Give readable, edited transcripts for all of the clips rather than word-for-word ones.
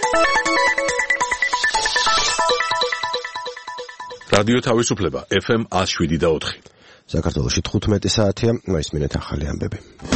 რადიო თავისუფლება FM 107.4. საქართველოში 15 საათია, მოისმინეთ ახალი ამბები.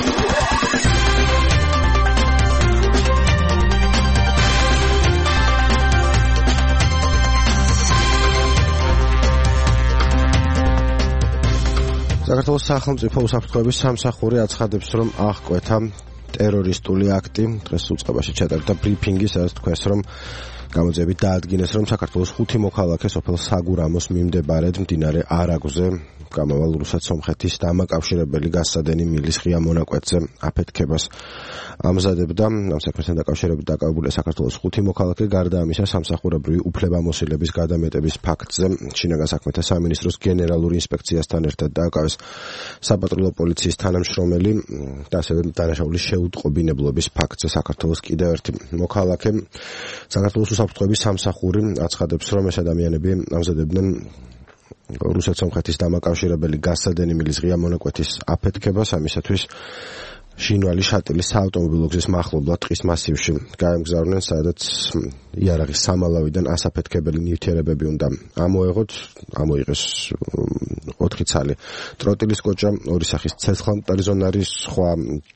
საქართველოს სახელმწიფო უსაფრთხოების სამსახური აცხადებს, რომ აღკვეთა ტერორისტული აქტი. დღეს უწყებაში ჩატარდა ბრიფინგი, სადაც თქვეს, რომ გამოძიებით დაადგინეს, რომ საქართველოს 5 მოქალაქე სოფელ საგურამოს მიმდებარედ მდინარე არაგვზე გამავალ რუსეთ-სომხეთის დამაკავშირებელი გასცადენი მილის ღია მონაკვეთზე აფეთქებას ამზადებდა. ამ საქმესთან დაკავშირებით დაკავებულია საქართველოს 5 მოქალაქე, გარდა ამისა სამსახურებრივი უფლებამოსილების გადამეტების ფაქტზე შინაგან საქმეთა სამინისტროს გენერალურ ინსპექციასთან ერთად დააკავეს საპატრულო პოლიციის თანამშრომელი და ასევე დანაშაულის შეუტყობინებლობის ფაქტზე საქართველოს კიდევ ერთი მოქალაქე. საქართველოს უსაფრთხოების სამსახური აცხადებს, რომ ეს ადამიანები ამზადებდნენ რუსეთ-სომხეთის დამაკავშირებელი გასცადენი მილის ღია მონაკვეთის აფეთქებას, ამისათვის ჟინვალი შატილის საავტომობილო გზის მახლობლად ტყის მასივში გაემგზავრნენ, სადაც იარაღის სამალავიდან ასაფეთქებელი ნივთიერებები უნდა ამოიღეს 4 ცალი ტროტილის კოჭა, 2 სახის ცეცხლამტარი ზონარი, სხვა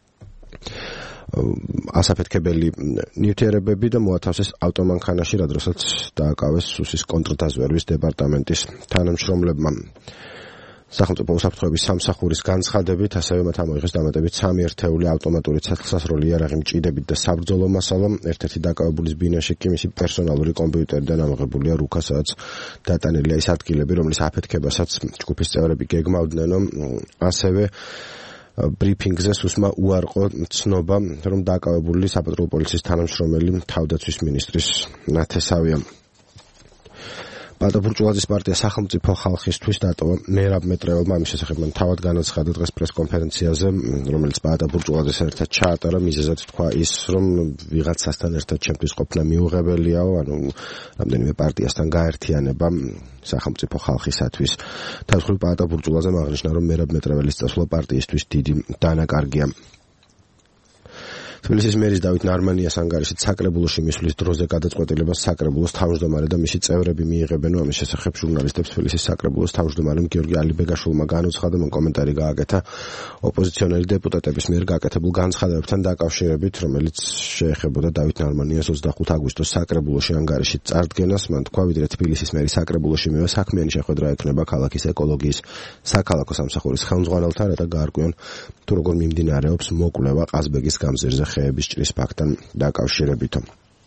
ასაფეთქებელი ნივთიერებები და მოათავსეს ავტომანქანაში, რა დროსაც დააკავეს სუსის კონტრდაზვერვის დეპარტამენტის თანამშრომლებმა. სახელმწიფო უსაფრთხოების სამსახურის განცხადებით, ასევე მათ ამოიღეს დამატებით 3 ერთეული ავტომატური ცეცხლსასროლი იარაღი მჭიდებით და საბრძოლო მასალა. ერთ-ერთი დაკავებულის ბინაში კი მისი პერსონალური კომპიუტერიდან ამოღებულია რუქა, სადაც დატანილია ის ადგილები, რომლის აფეთქებასაც ჯგუფის წევრები გეგმავდნენ. ასევე ბრიფინგზე სუსმა უარყო ცნობა, რომ დაკავებული საპატრულო პოლიციის თანამშრომელი თავდაცვის მინისტრის ნათესავია. ბატაბურჭულაძის პარტია სახელმწიფო ხალხისთვის დატოვა მერაბ მეტრეველმა. ამის შესახებ მან თავად განაცხადა დღეს პრესკონფერენციაზე, რომელიც ბატაბურჭულაძეს ერთად ჩაატარა. მიზეზად თქვა ის, რომ ვიღაცასთან ერთად ჩემთვის ყოფნა მიუღებელიაო, ანუ რამდენიმე პარტიასთან გაერთიანება სახელმწიფო ხალხისათვის. თავისუფლ ბატაბურჭულაძემ აღნიშნა, რომ მერაბ მეტრეველის წასვლა პარტიისთვის დიდი დანაკარგია. თბილისის მერის დავით ნარმანიას ანგარიშით საკრებულოში მისვლის დროზე გადაწყვეტილებას საკრებულოს თავმჯდომარე და მისი წევრები მიიღებენ. ამის შესახებ ჟურნალისტებს თბილისის საკრებულოს თავმჯდომარემ გიორგი ალიბეგაშვილმა განუცხადა, მან კომენტარი გააკეთა ოპოზიციონერი დეპუტატების მიერ გაკეთებულ განცხადებებთან დაკავშირებით, რომელიც შეეხებოდა დავით ნარმანიას 25 აგვისტოს საკრებულოში ანგარიშით წარდგენას. მან თქვა, ვიდრე თბილისის მერის საკრებულოში მივე საქმიანი შეხვედრა ექნება ქალაქის ეკოლოგიის საქალაქო სამსახურის ხელმძღვანელთან, რათა გაარკვიონ თუ როგორ მიმდინარეობს მოკვლევა ყაზბეგის გამზირზე ხეების ჭრის ფაქტთან დაკავშირებითო.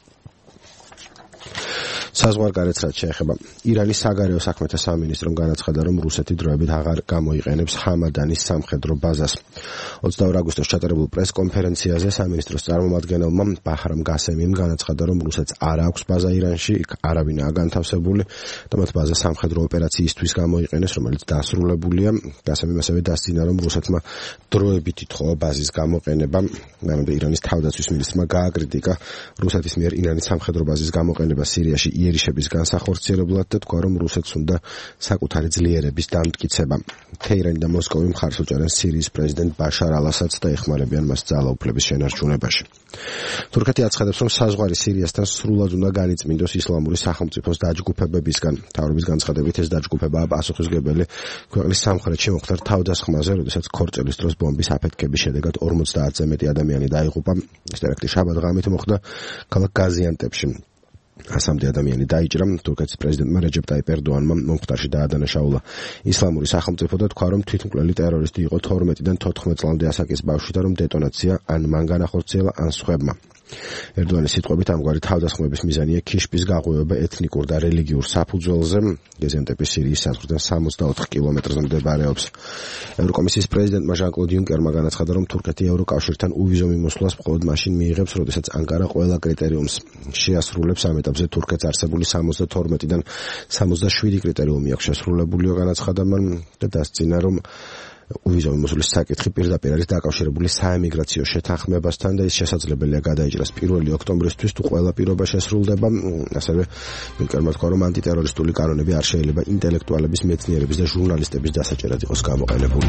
საზღვარგარეთ რაც შეეხება ირანის საგარეო საქმეთა სამინისტრომ განაცხადა, რომ რუსეთი დროებით აღარ გამოიყენებს ჰამადანის სამხედრო ბაზას. 22 აგვისტოს ჩატარებულ პრესკონფერენციაზე სამინისტროს წარმომადგენელმა ბაჰრამ გასემიმ განაცხადა, რომ რუსეთს არ აქვს ბაზა ირანში, იქ არავინაა განთავსებული და მათ ბაზა სამხედრო ოპერაციისთვის გამოიყენეს, რომელიც დასრულებულია. გასემიმ ასევე დასძინა, რომ რუსეთმა დროებით ითხოვა ბაზის გამოყენება. მანამდე ირანის თავდაცვის მინისტრმა გააკრიტიკა რუსეთის მიერ ირანის სამხედრო ბაზის გამოყენება სირიაში იერიშების განსახორციელებლად და თქვა, რომ რუსეთს უნდა საკუთარი ძლიერების დამტკიცება. თეირანი და მოსკოვი მხარს უჭერენ სირიის პრეზიდენტ ბაშარ ალ-ასადს და ეხმარებიან მას ძალაუფლების შენარჩუნებაში. თურქეთი აცხადებს, რომ საზღვარი სირიასთან სრულად უნდა განიწმინდოს ისლამური სახელმწიფოს დაჯგუფებებისგან. მთავრობის განცხადებით ეს დაჯგუფებაა პასუხისმგებელი ქვეყნის სამხრეთში მოხდა თავდასხმაზე, როდესაც ქორწილის დროს ბომბის აფეთქების შედეგად 50-ზე მეტი ადამიანი დაიღუპა. ეს ტერაქტი შაბათ-ღამით მოხდა ქალაქ გაზიანტეპში. 100 ადამიანი დაიჭრა. თურქეთის პრეზიდენტმა რეჯეპ ტაიპ ერდოანმა მომხდარში დაადანაშაულა ისლამური სახელმწიფო და თქვა, რომ თვითმკვლელი ტერორისტი იყო 12-დან 14 წლამდე ასაკის ბავშვი და რომ დეტონაცია ან მან განახორციელა, ან სხვებმა. ერდოანის სიტყვებით ამგვარი თავდასხმების მიზანია ქიშპის გაღვივება ეთნიკურ და რელიგიურ საფუძველზე. გაზიანტეპი სირიის საზღვრიდან 64 კილომეტრზე მდებარეობს. ევროკომისიის პრეზიდენტმა ჟან-კლოდ იუნკერმა განაცხადა, რომ თურქეთი ევროკავშირთან უვიზო მიმოსვლას მხოლოდ მაშინ მიიღებს, როდესაც ანკარა ყველა კრიტერიუმს შეასრულებს. ამ ეტაპზე თურქეთს არსებული 72-დან 67 კრიტერიუმი აქვს შესრულებულიო, განაცხადა მან და დასძინა, რომ უვიზო მიმოსვლის საკითხი პირდაპირ არის დაკავშირებული საემიგრაციო შეთანხმებასთან და ის შესაძლებელია გადაიჭრას 1 ოქტომბრისთვის თუ ყველა პირობა შესრულდება. ასევე იუნკერმა თქვა, რომ ანტიტერორისტული კანონები არ შეიძლება ინტელექტუალების, მეცნიერების და ჟურნალისტების დასაჭერად იყოს გამოყენებული.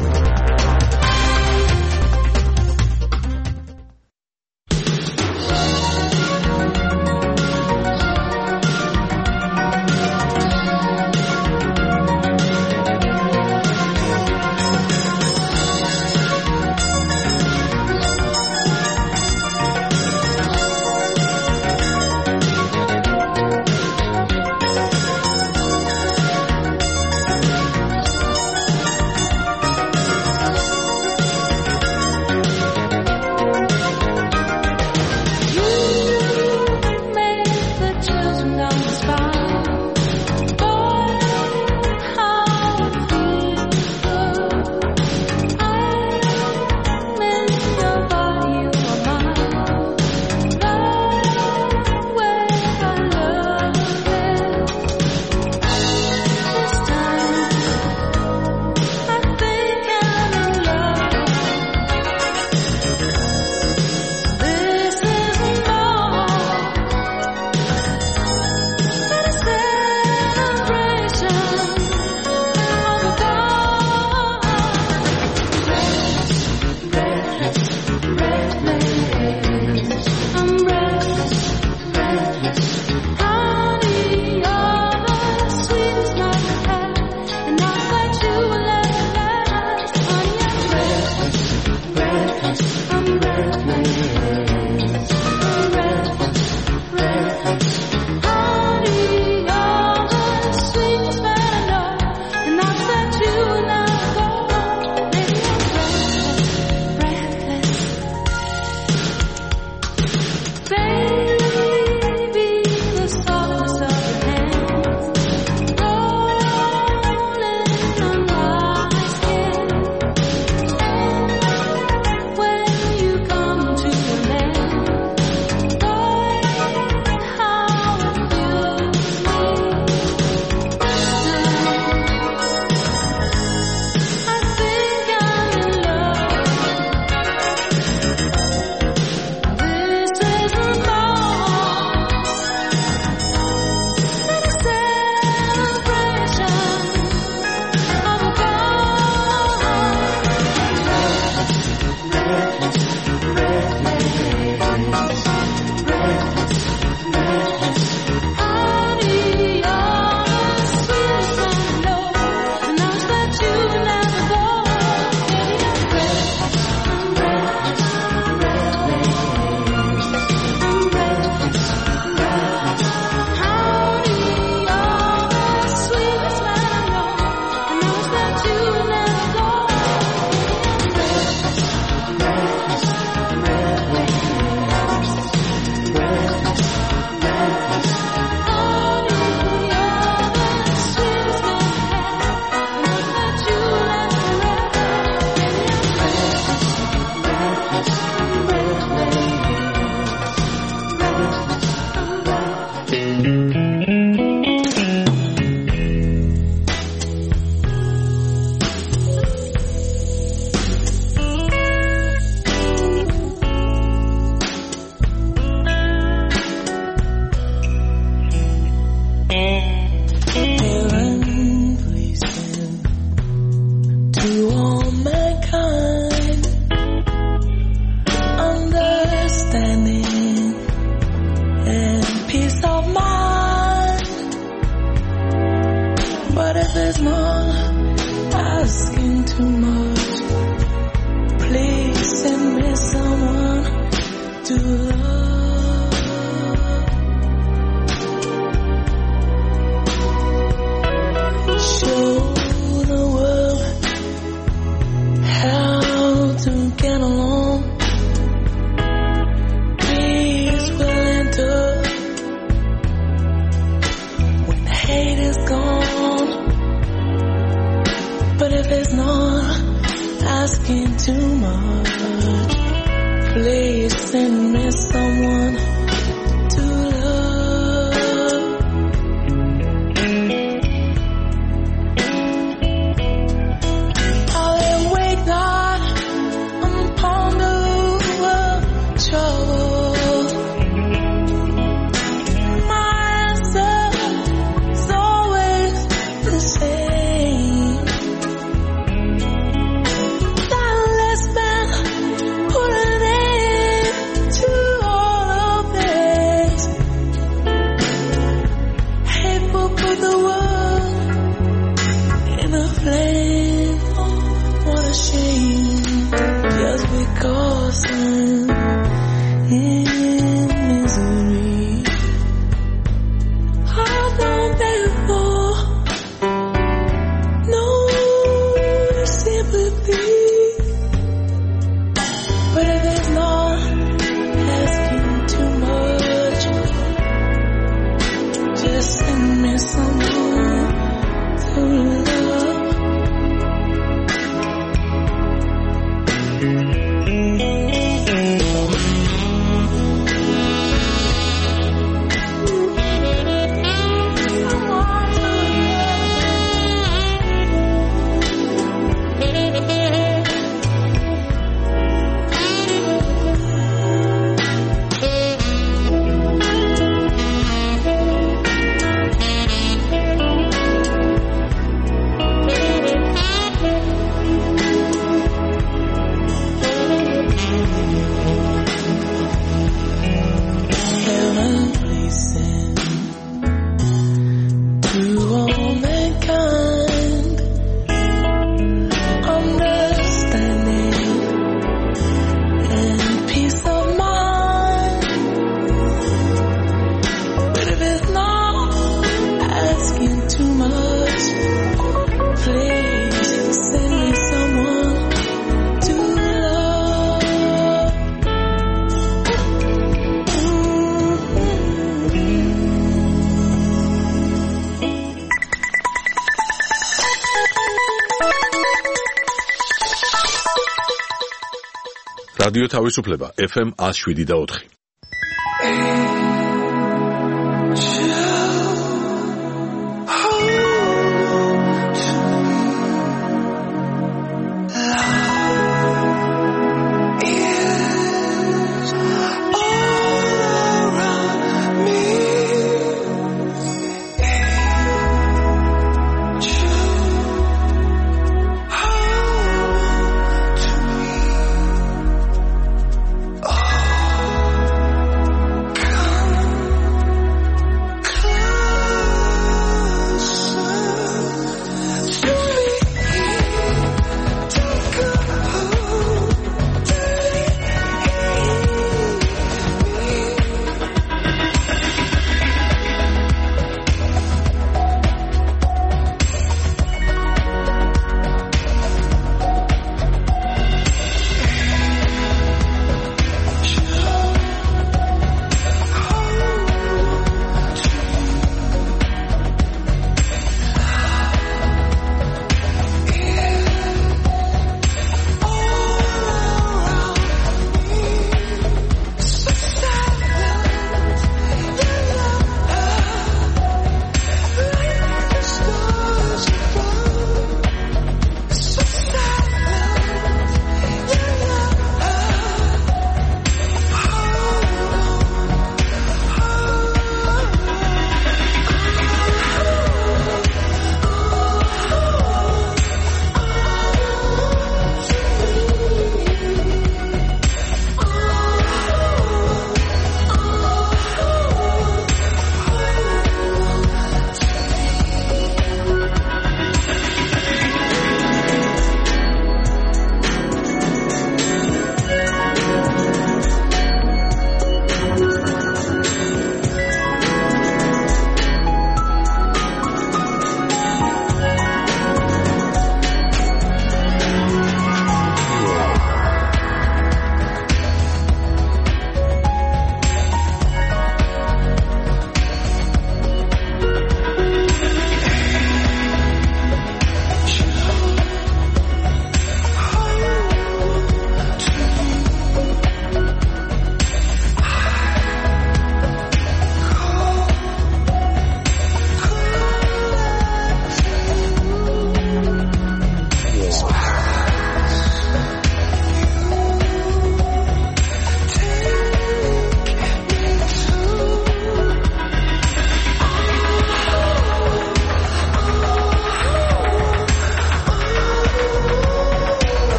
რადიო თავისუფლება FM 107.4.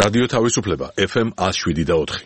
რადიო თავისუფლება FM 107.4.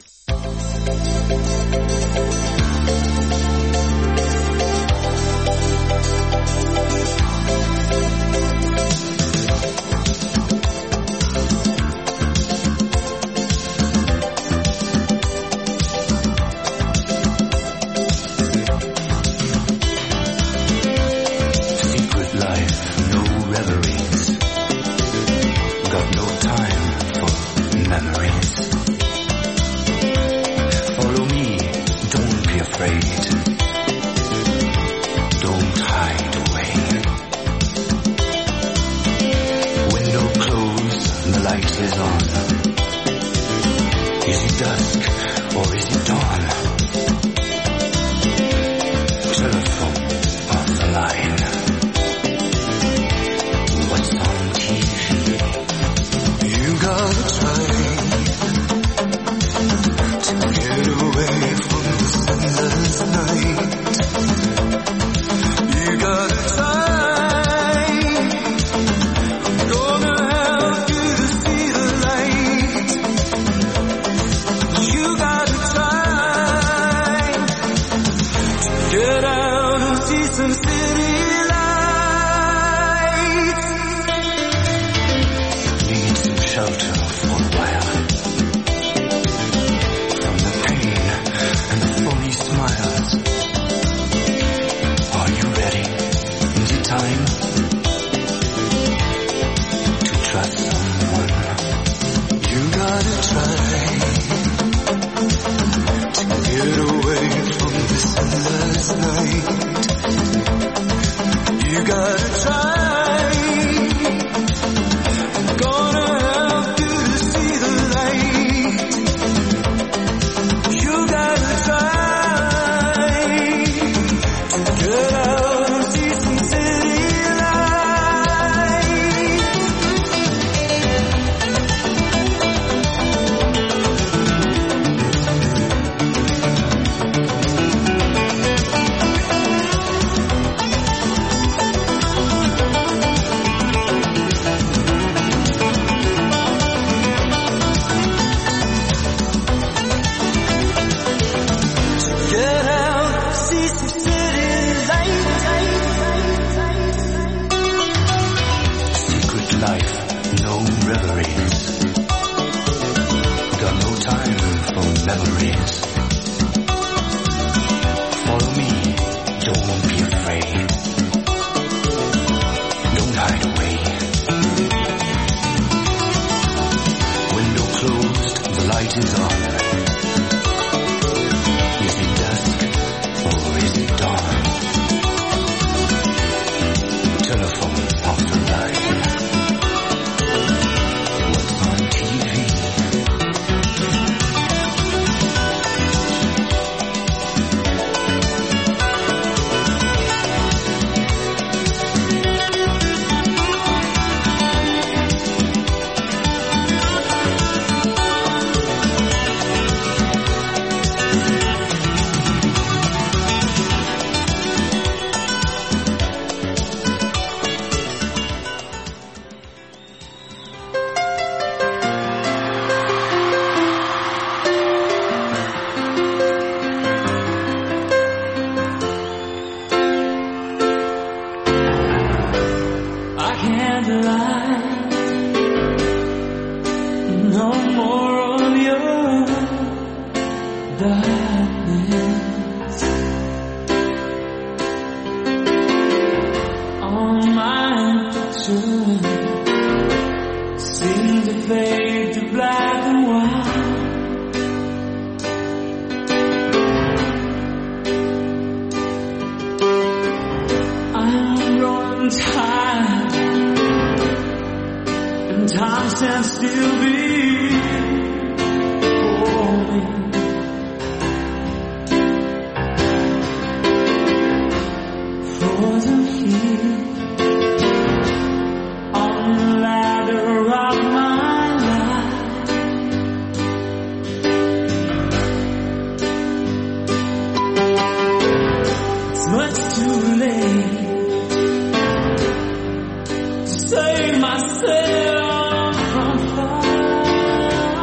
Save myself from fire.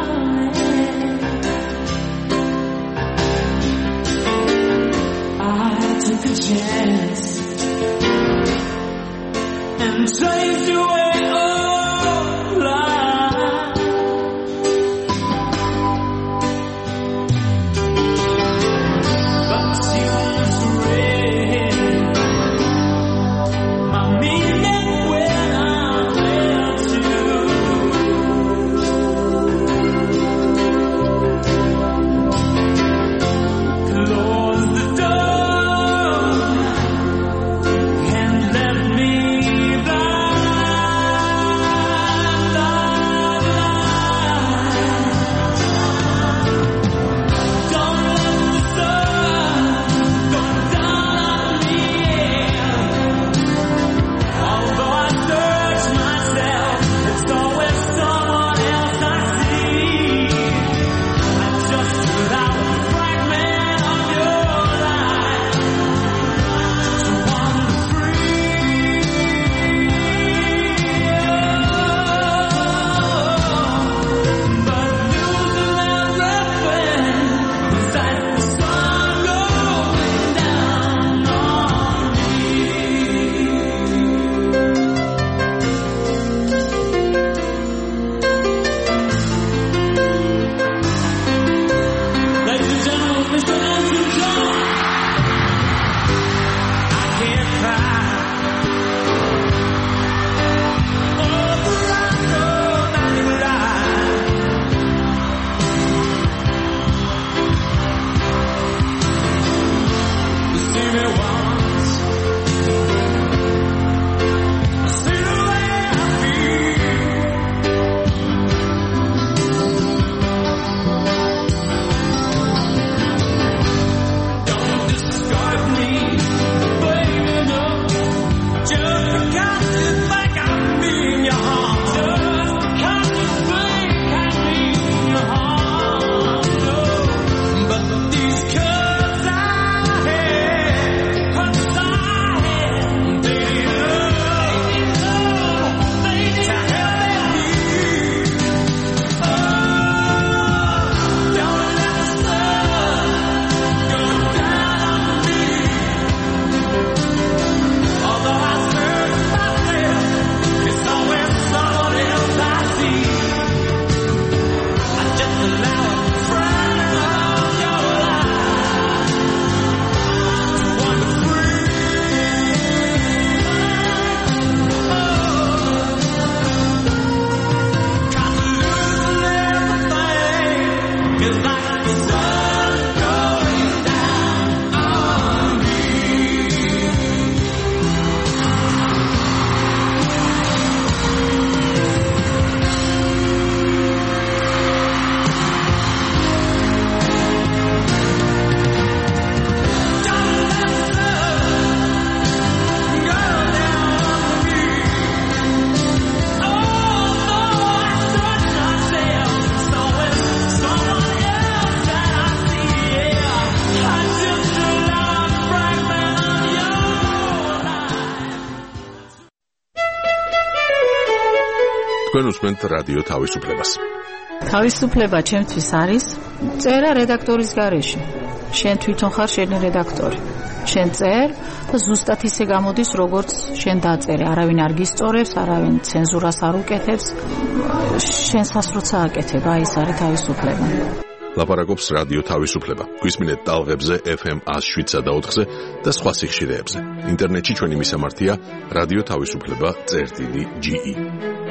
თქვენ უსმენთ რადიო თავისუფლებას. თავისუფლება ჩემთვის არის წერა რედაქტორის გარეშე. შენ თვითონ ხარ შენი რედაქტორი. შენ წერ და ზუსტად ისე გამოდის, როგორც შენ დაწერე. არავინ არ გისწორებს, არავინ ცენზურას არ უკეთებს. შენ სასროცა აკეთებ, აი ეს არის თავისუფლება. ლაპარაკობს რადიო თავისუფლება. გვისმინეთ ტალღებზე FM 107.4-ზე და სხვა სიხშირეებზე. ინტერნეტში ჩვენი მისამართია რადიო თავისუფლება.ge